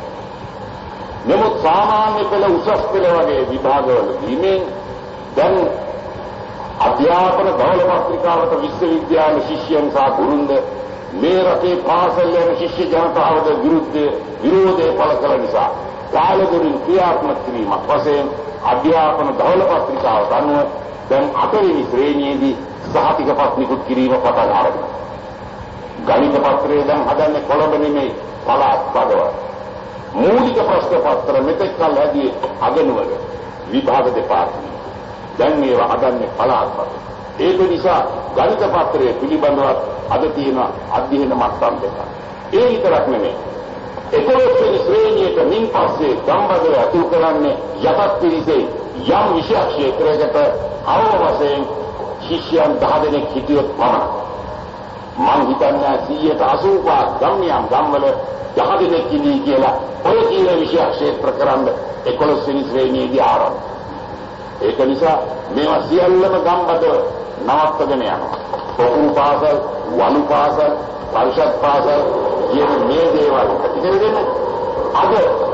නමුත් සාමාන්‍ය පෙළ උසස් පෙළ වගේ විභාගවල දීමෙන් දැන් අධ්‍යාපන බහුල පත්‍රිකාවට විශ්වවිද්‍යාල ශිෂ්‍යයන් සහ ගුරුන්ද මේ රටේ පාසල් යන ශිෂ්‍ය ජනතාවට විරුද්ධ විරෝධය පළ කළ නිසා කාලගුරුන් ක්‍රියාත්මක කිරීමක් වශයෙන් අධ්‍යාපන බහුල පත්‍රිකාවට අනුව දැන් අටවෙනි ශ්‍රේණියේදී සහතික පත්‍රිකුත් කිරීම පටන් ආරම්භ. ගණිත පත්‍රයේ දැන් හදන්නේ කොළඹ නෙමෙයි පළාත් බඩවල. මූලික ප්‍රශ්න පත්‍ර මෙතෙක් කල් හැදී අගනුවර විභාග දෙපාර්තමේන්තුව. දැන් මේවා හදන්නේ පළාත් බඩ. ඒක නිසා ගණිත පත්‍රයේ පිළිබඳව අද තියෙන අධ්‍යයන මට්ටම් දෙකක්. ඒ විතරක් නෙමෙයි. එකොළොස්වෙනි ශ්‍රේණියට මින් පස්සේ ගම්බදල ඇතුල් කරන්නේ යටත් පිරිසේ යම් විශේෂ ක්ෂේත්‍රයකට අවම වශයෙන් ශිෂ්‍යයන් දහ දෙනෙක් හිටියොත් පමණයි. මං හිතන්නේ සීයට අසූපක් ගම්නියම් ගම්වල දහ දෙනෙක් ඉදී කියලා ඔය කියන විශේෂ ක්ෂේත්‍ර කරන්න එකොළොස්වෙනි ශ්‍රේණියේදී ආරම්භ. ඒක නිසා මේවා සියල්ලම ගම්බද නවත්තගෙන යනවා. පොකුරු පාසල්, වලු පාසල්, පරිෂද් පාසල් කියන මේ දේවල් ඉතින් අද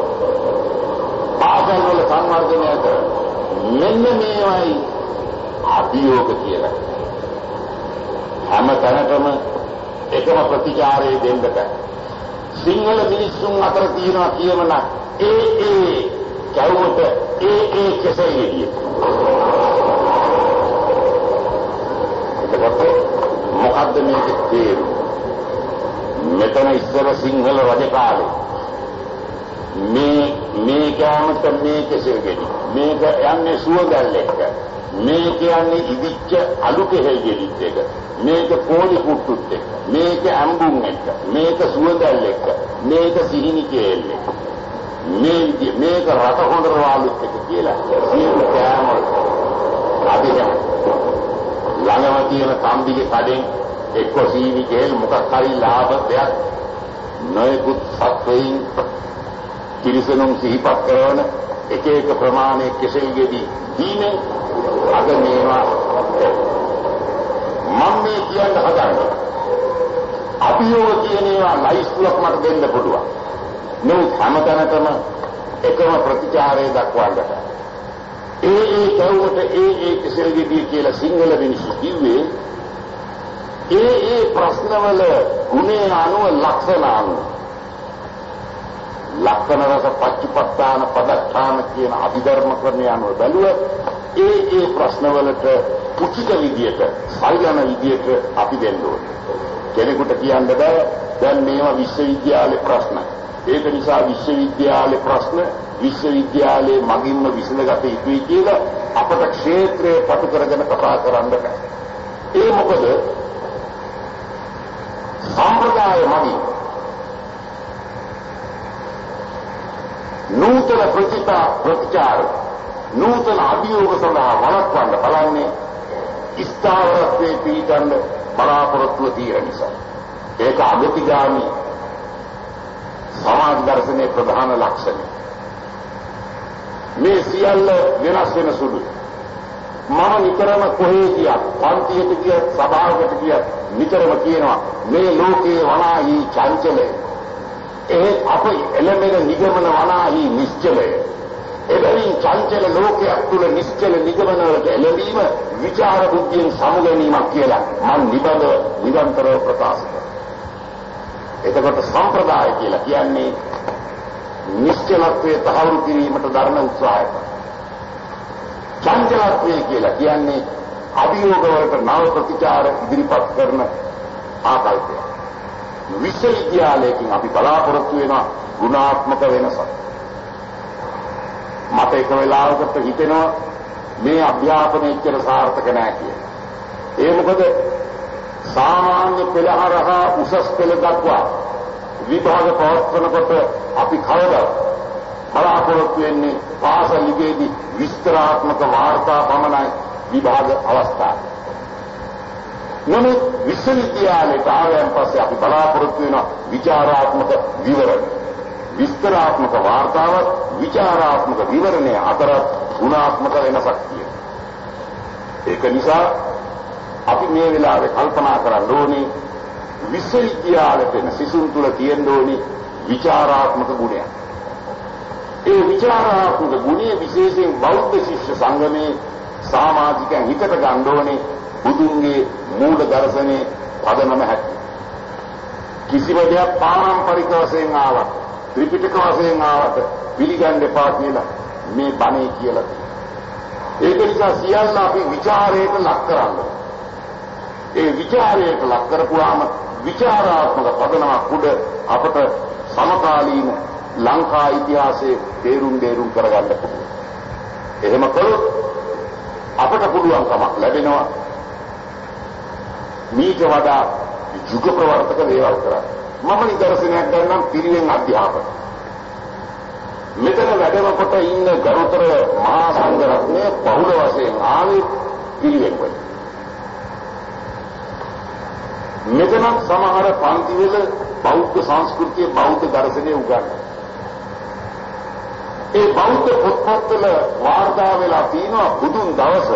පාසල් වල සංවර්ධනය කර මෙන්න මේවයි අභියෝග කියලා. හැම තැනකම එකම ප්‍රතිචාරය දෙන්නට සිංහල මිනිස්සුන් අතර තියෙනවා කියමන ඒ ඒ කවුරුට ඒ ඒ කෙසෙයිදී මොකද්ද මේකේ තේරුම? මෙතන ඉස්සර සිංහල රජ කාලේ මේ මේ කැමත මේ කෙසෙල්ගෙඩි මේක යන්නේ සුවඳල් එක්ක මේ කියන්නේ ඉදිච්ච අලු කෙහෙල් ගෙඩිත් එක මේක පොඩි කුට්ටුත් එක්ක මේක අඹුන් එක්ක මේක සුවඳල් එක්ක මේක සිහිනි කෙහෙල් එක්ක මේ මේක රට හොඳට වාලුත් එක කියලා සියලු කෑම අධිකම ළඟම තියෙන තම්බිගේ කඩෙන් එක්ක සීනි කේල් මොකක් හරි ලාභ දෙයක් නොයෙකුත් සත්වයින් කිරිසනුම් සිහිපත් කරන එක එක ප්‍රමාණයේ කෙසෙල් ගෙඩි දීමෙන් අද මේවා මම මේ කියන්න හදන්නේ අභියෝග කියන ඒවා ලයිස්තුවක් මට දෙන්න පුළුවන්. නමුත් හැමතැනකම එකම ප්‍රතිචාරය දක්වන්නට. ඒ ඒ කවුරුට ඒ ඒ කෙසෙල් ගෙඩිය කියලා සිංහල මිනිස්සු කිව්වේ ඒ ඒ ප්‍රශ්නවල ගුණේ අනුව ලක්ෂණ අනුව ලක්ෂණ රස පච්චපට්ඨාන පදත්තාන කියන අභිධර්ම ක්‍රමය අනුව බැලුව ඒ ඒ ප්‍රශ්නවලට උචිත විදියට සයිලන විදියට අපි දෙන්න ඕනේ. කෙනෙකුට කියන්න බෑ දැන් මේවා විශ්වවිද්‍යාලේ ප්‍රශ්න. ඒක නිසා විශ්වවිද්‍යාලේ ප්‍රශ්න විශ්වවිද්‍යාලයේ මගින්ම විසඳගත යුතුයි කියලා අපට ක්ෂේත්‍රයේ පටු කරගෙන කතා කරන්න බෑ. ඒ මොකද සම්ප්‍රදාය මගින් නූතන ප්‍රතිපා ප්‍රතිචාර නූතන අභියෝග සඳහා වළක්වන්න බලන්නේ ස්ථාවරත්වයේ පිළිගන්න බලාපොරොත්තුව තියෙන නිසා. ඒක අගතිගාමී සමාජ දර්ශනයේ ප්‍රධාන ලක්ෂණය. මේ සියල්ල වෙනස් වෙන සුළුයි. මම නිතරම කොහේ ගියත් පන්තියට ගියත් සභාවකට ගියත් නිතරම කියනවා මේ ලෝකයේ වනාහි චංචලය. ඒ අප එළඹෙන නිගමන වනාහි නිශ්චලය. එබැවින් චංචල ලෝකයක් තුළ නිශ්චල නිගමන වලට එළඹීම විචාර බුද්ධියෙන් සමුගැනීමක් කියලා මම නිබඳව නිරන්තරව ප්‍රකාශ කරනවා. එතකොට සම්ප්‍රදාය කියලා කියන්නේ නිශ්චලත්වයේ තහවුරු කිරීමට දරන උත්සාහයක්. චංචලත්වය කියලා කියන්නේ අභියෝග වලට නව ප්‍රතිචාර ඉදිරිපත් කරන ආකල්පය. විශ්වවිද්‍යාලයකින් අපි බලාපොරොත්තු වෙන ගුණාත්මක වෙනසක්. මට එක වෙලාවකට හිතෙනවා මේ අධ්‍යාපනය එච්චර සාර්ථක නැහැ කියලා. ඒ මොකද සාමාන්‍ය පෙළ හරහා උසස් පෙළ දක්වා විභාග පවත්වනකොට අපි කවදා බලාපොරොත්තු වෙන්නේ පාසල් ඉගෙනීමේදී විස්තරාත්මක වාර්තා පමණයි විභාග අවස්ථාව. නමුත් විශ්වවිද්‍යාලයට ආවයන් පස්සේ අපි බලාපොරොත්තු වෙන විචාරාත්මක විවරණ විස්තරාත්මක වාර්තාව විචාරාත්මක විවරණය අතර ගුණාත්මක වෙනසක් තියෙනවා. ඒක නිසා අපි මේ වෙලාවේ කල්පනා කරන්න ඕනේ විශ්වවිද්‍යාලයට එන සිසුන් තුළ තියෙන්න ඕනේ විචාරාත්මක ගුණයක්. ඒ විචාරාත්මක ගුණය විශේෂයෙන් බෞද්ධ ශිෂ්‍ය සංගමේ සමාජිකයන් හිතට ගන්න ඕනේ බුදුන්ගේ මූල දර්ශනේ පදනම හැටි. කිසිම දෙයක් පාරම්පරික වශයෙන් ආවත් ත්‍රිපිටක වශයෙන් ආවට පිළිගන්න එපා කියලා මේ බණේ කියලා තියෙනවා. ඒක නිසා සියල්ල අපි ਵਿਚාරයට ලක් කරන්න. ඒ ਵਿਚාරයට ලක් කරපුවාම විචාරාත්මක පදනමක් උඩ අපට සමකාලීන ලංකා ඉතිහාසයේ තේරුම් දේරුම් කරගන්න පුළුවන්. එහෙම කළොත් අපට පුළුවන්කමක් ලැබෙනවා මීට වඩා යුග ප්‍රවර්තක දේවල් කරන්න. මම නිදර්ශනයක් ගන්නම් පිරිවෙන් අධ්‍යාපන. මෙතන වැඩම කොට ඉන්න ගරුතර මහා සංඝරත්නය බහුල වශයෙන් ආවේ පිරිවෙන් වල. මෙතන සමහර පන්තිවල බෞද්ධ සංස්කෘතිය බෞද්ධ දර්ශනය උගන්වනවා. ඒ බෞද්ධ පොත්පත්වල වාර්තා වෙලා තියෙනවා බුදුන් දවස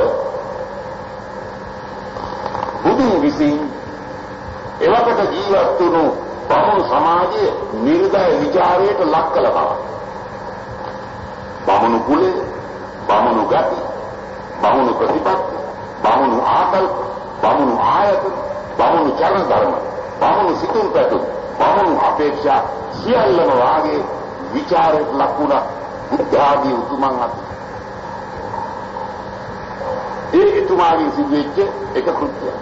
බුදුන් විසින් එවකට ජීවත් වුණු බමුණු සමාජයේ නිර්දය විචාරයට ලක් කළ බව. බමුණු කුලය, බමුණු ගති, බමුණු ප්‍රතිපත්ති, බමුණු ආකල්ප, බමුණු ආයතන, බමුණු චරණ ධර්ම, බමුණු සිතුම් පැතුම්, බමුණු අපේක්ෂා සියල්ලම වාගේ විචාරයට ලක් වුණා බුද්ධ ආදී උතුමන් අතර. ඒ එතුමාගේ සිදුවෙච්ච එක කෘත්‍යයක්.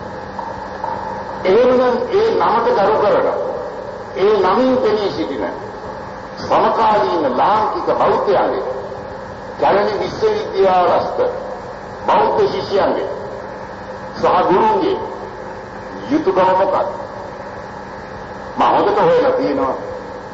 එහෙමනම් ඒ නමට ගරු කරන ඒ නමින් පෙනී සිටින සමකාලීන ලාංකික බෞද්ධයන්ගේ කැලණි විශ්වවිද්‍යාලස්ත බෞද්ධ ශිෂ්‍යයන්ගේ සහ ගුරුන්ගේ යුතුයකම මොකක්ද? මම හොඳට හොයලා තියෙනවා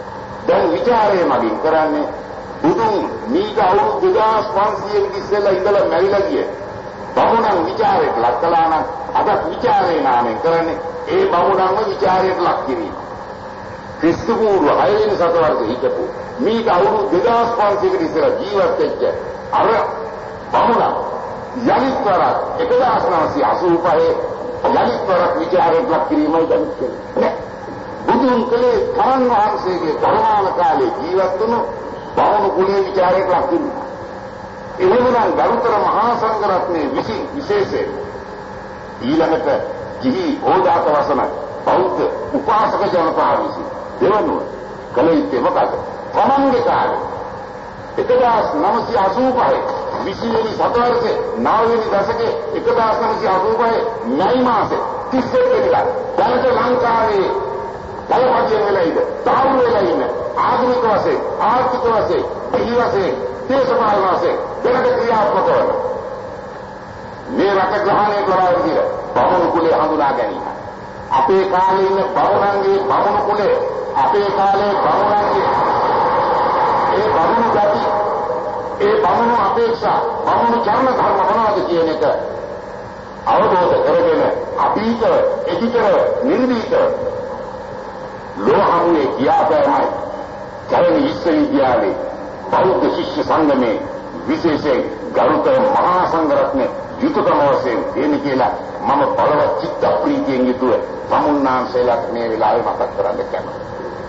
දැන් ਵਿਚාරය මගින් කරන්නේ බුදුන් මීට අවුරුදු දෙදාස් පන්සියයක ඉස්සෙල්ලා ඉඳලා මැරිලා ගිය බමුණන් ਵਿਚාරයට ලක් කළා නම් අද ਵਿਚාරේ නාමයෙන් කරන්නේ ඒ බමුණන්ම ਵਿਚාරයට ලක් කිරීම. ක්‍රිස්තු පූර්ව හය වෙනි සතවර්ගයේ හිටපු මීට අවුරුදු දෙදාස් පන්සියයකට ඉස්සෙල්ලා ජීවත් වෙච්ච අර බමුණන් යලිත් වරක් එක්දාස් නවසිය අසූ පහේ යලිත් වරක් ਵਿਚාරයට ලක් කිරීමයි දැන් කියන්නේ. බුදුන් කලේ තරන් වහන්සේගේ ධර්මාන කාලේ ජීවත් වුණු බමුණු කුලයේ ਵਿਚාරයට ලක් වුණා. එහෙමනම් ගරුතර මහා සංඝරත්නයේ විසින් විශේෂයෙන් ඊළඟට කිහි ඕදාත වසන බෞද්ධ උපාසක ජනතාව විසින් දෙවනුව කල යුත්තේ මොකද? තමන්ගේ කාලේ එක්දාස් නවසිය අසූ පහේ විසි වෙනි සතවර්ෂයේ නව වෙනි දශකයේ එක්දාස් නවසිය අසූ පහේ මැයි මාසේ තිස් වෙනිදා දැනට ලංකාවේ බලපදිය වෙලා ඉඳ තාවු වෙලා ඉන්න ආධුනික වශයෙන් ආර්ථික වශයෙන් පිළි වශයෙන් දේශපාලන වශයෙන් දෙකට ක්‍රියාත්මක වන මේ රට ග්‍රහණය කරලා ඉඳිර බමුණු කුලේ හඳුනා ගැනීම අපේ කාලේ ඉන්න බමුණන්ගේ බමුණු කුලේ අපේ කාලේ බමුණන්ගේ ඒ බමුණු ගති ඒ බමුණු අපේක්ෂා බමුණු චරණ ධර්ම මොනවද කියන එක අවබෝධ කරගෙන අපිට එදිතර නිර්වීත ලෝහමුවේ කියාපෑමයි කැලණි විශ්වවිද්‍යාලයේ බෞද්ධ ශිෂ්‍ය සංගමේ විශේෂයෙන් ගරුතර මහා සංඝරත්නයේ යුතුයකම වශයෙන් දෙන්න කියලා මම බලවත් චිත්ත ප්‍රීතියෙන් යුතුව සමුන්නාන්සේලාට මේ වෙලාවේ මතක් කරන්න කැමතියි.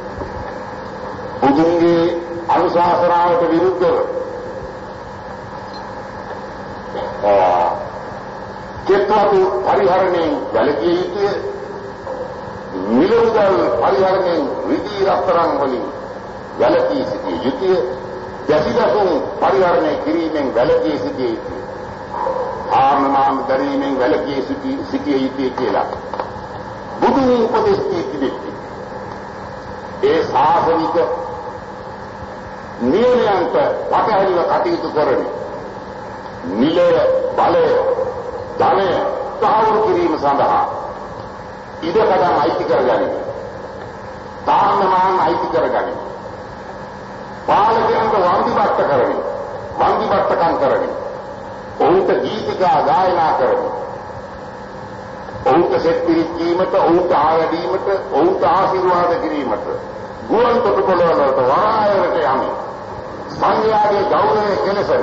බුදුන්ගේ අනුශාසනාවට විරුද්ධව කෙත්වතු පරිහරණයෙන් වැළකී සිටිය මිලමුදල් පරිහරණයෙන් රිදී රත්තරන් වලින් වැළකී සිටිය යුතුය. දැසිදසුන් පරිහරණය කිරීමෙන් වැළකී සිටිය යුතුය. ආනමාන දරීමෙන් වැළකී සිටිය යුතුය කියලා බුදුන් උපදෙස් දී තිබෙනවා. ඒ ශාසනික නියමයන්ට පටහැනිව කටයුතු කරන නිලය බලය ධනය තහවුරු කිරීම සඳහා ඉඩකඩම් අයිති කරගනිමින් තාන්නමාන අයිති කරගනිමින් පාලකයන්ට වන්දිපත්ත කරමින් වන්දිපත්තකම් කරමින් ඔවුන්ට ගීතිකා ගායනා කරමින් ඔවුන්ට සෙත් පිරිත් කීමට ඔවුන්ට ආයදීමට ඔවුන්ට ආශිර්වාද කිරීමට ගුවන් තොටුපළ වලට වරායකට යමින් සංඝයාගේ ගෞරවය කෙලසන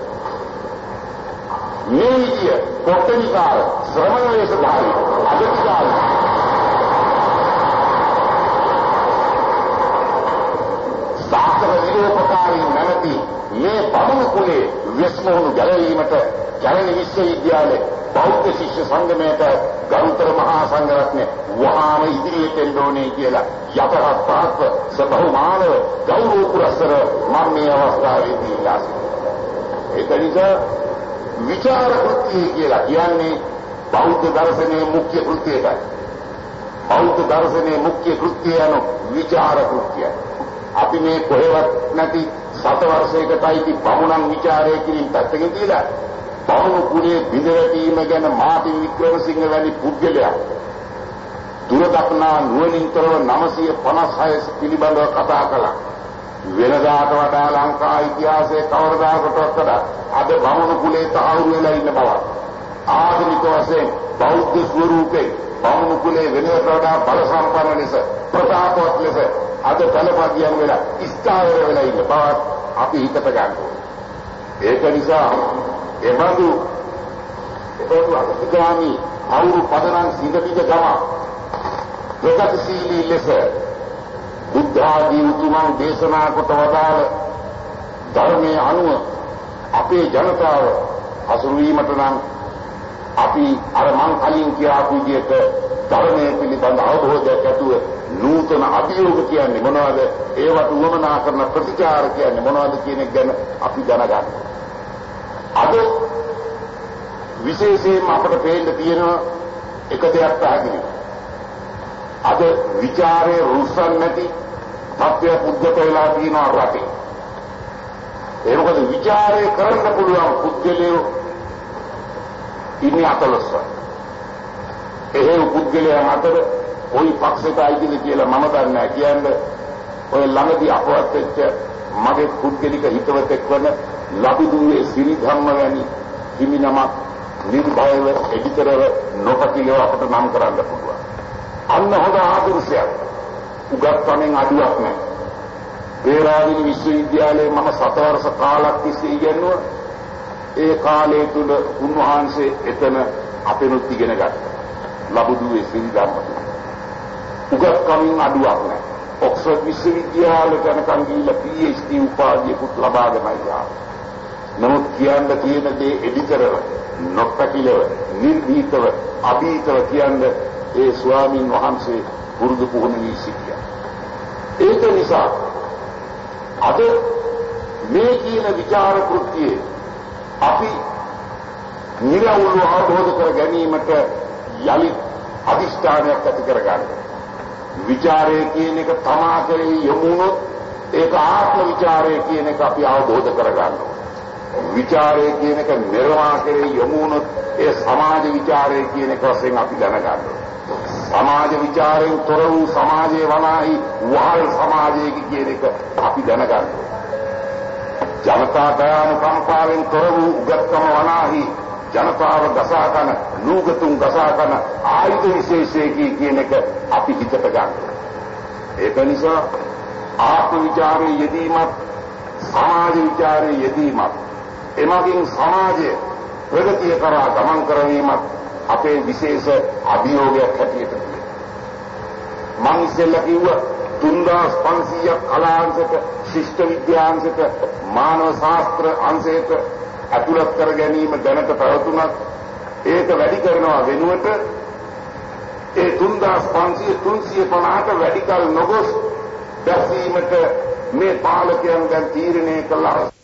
මේ විදිය කොට්ටනිකාර ශ්‍රමණ වේශධාරී අධිකාරී සාස්ත්‍ර නිරූපකාරී නැමැති මේ බමුණු කුලේ විශ්මෝහණු ගැලවීමට කැලණි විශ්වවිද්‍යාලයේ බෞද්ධ ශිෂ්‍ය සංගමයට ගරුතර මහා සංඝරත්නය වහාම ඉදිරියට එන්න ඕනේ කියලා යටහත් පාත්ව සබහුමානව ගෞරව පුරස්තර මම මේ අවස්ථාවේදී ඉල්ලා සිටිනවා. ඒක නිසා විචාර කෘත්‍ය කියලා කියන්නේ බෞද්ධ දර්ශනයේ මුඛ්‍ය කෘත්‍යයයි. බෞද්ධ දර්ශනයේ මුඛ්‍ය කෘත්‍යය යන විචාර කෘත්‍යය. අපි මේ කොහෙවත් නැති සත වර්ෂයකටයි බමුණන් ਵਿਚාරය කිරීම පැත්තකින් තියලා බමුණු කුලයේ බිඳවැටීම ගැන මාතින් වික්‍රමසිංහ වැනි පුද්ගලයා දුරදක්නා නුවණින්තරව නවසිය පනස් හය පිළිබඳව කතා කළා. වෙනදාට වඩා ලංකා ඉතිහාසයේ කවරදාකටවත් වඩා අද බමුණු කුලයේ තහවුරු වෙලා ඉන්න බව ආධුනික වශයෙන් බෞද්ධ ස්වරූපේ බමුණු කුලයේ වෙනදාට වඩා බල සම්පන්න ලෙස ප්‍රතාපවත් ලෙස අද බලපදියම් වෙලා ස්ථාවර වෙලා ඉන්න බව අපි හිතට ගන්න ඕනේ. ඒක නිසා එබඳු එබඳු අතිගාමි අවුරු පදනම් සිඳපිට ගම ප්‍රගතිශීලී ලෙස බුද්ධ ආදී උතුමන් දේශනා කොට වදාළ ධර්මයේ අනුව අපේ ජනතාව හසුරු වීමට නම් අපි අර මං කලින් කියාපු විදිහට ධර්මයේ පිළිබඳ අවබෝධයක් ඇතුව නූතන අභියෝග කියන්නේ මොනවද? ඒවට උවමනා කරන ප්‍රතිචාර කියන්නේ මොනවද කියන එක ගැන අපි දැනගන්න. අද විශේෂයෙන්ම අපට පේන්න තියෙන එක දෙයක් පැහැදිලි. අද ਵਿਚාරයේ රුස්සන් නැති තත්ත්වය පුද්ගත වෙලා තියෙනවා රටේ. ඒ මොකද ਵਿਚාරය කරන්න පුළුවන් පුද්ගලයෝ ඉන්නේ අතලොස්ස. ඒ පුද්ගලයන් අතර කොයි පක්ෂයට අයිතිද කියලා මම දන්නේ නැහැ. කියන්නේ ඔය ළඟදී අපවත් වෙච්ච මගේ පුද්ගලික හිතවතෙක් වන ලබුදුවේ සිරිධම්ම වැනි හිමිනමක් නිර්භයව එඩිතරව නොපතිලව අපට නම් කරන්න පුළුවන්. අන්න හොඳ ආදර්ශයක්. උගත්කමෙන් අඩුවක් නැහැ. වේරාවිලි විශ්වවිද්‍යාලයේ මම සත වර්ෂ කාලක් තිස්සේ ඉගෙනුවා. ඒ කාලය තුල උන්වහන්සේ එතන අපෙනුත් ඉගෙන ගත්තා. ලබුදුවේ සිරිධම්ම. උගත්කමෙන් අඩුවක් නැහැ. ඔක්ස්ෆර්ඩ් විශ්වවිද්‍යාලයට යනකම් ගිහිල්ලා පී එච් ඩී උපාධියකුත් ලබාගෙනයි ආවා. නමුත් කියන්න තියෙන දේ එඩිතරව නොපැකිලව නිර්භීතව අභීතව කියන්න ඒ ස්වාමීන් වහන්සේ පුරුදු පුහුණු වී සිටියා. ඒක නිසා අද මේ කියන විචාර කෘත්‍යයේ අපි නිරවුල්ව අවබෝධ කර ගැනීමට යලි අධිෂ්ඨානයක් ඇති කරගන්නවා. විචාරය කියන එක තමා කෙරෙහි යොමුනොත් ඒක ආත්ම විචාරය කියන එක අපි අවබෝධ කරගන්නවා. විචාරය කියන එක නිර්වාණ කෙරෙහි යොමුනොත් ඒ සමාජ විචාරය කියන එක වශයෙන් අපි දැනගන්නවා. සමාජ විචාරයෙන් තොර වූ සමාජයේ වනාහි වහල් සමාජයක කියන එක අපි දැනගන්නවා. ජනතා දයානුකම්පාවෙන් තොර වූ උගත්කම වනාහි ජනතාව ගසා කරන නූගතුන් ගසා කරන ආයුධ විශේෂයකී කියන එක අපි හිතට ගන්නවා. ඒක නිසා ආත්ම විචාරයේ යෙදීමත් සමාජ විචාරයේ යෙදීමත් එමගින් සමාජය ප්‍රගතිය කරා ගමන් කරවීමත් අපේ විශේෂ අභියෝගයක් හැටියට තියෙනවා. මම ඉස්සෙල්ලා කිව්ව තුන්දාස් පන්සීයක් කලාංශයට ශිෂ්ට විද්‍යාංශයට මානව ශාස්ත්‍ර අංශයට අතුලත් කර ගැනීම දැනට පැවතුනත් ඒක වැඩි කරනවා වෙනුවට ඒ තුන්දාස් පන්සීය තුන්සිය පනහට වැඩි කල නොගොස් දැස්වීමට මේ පාලකයන් දැන් තීරණය කළා.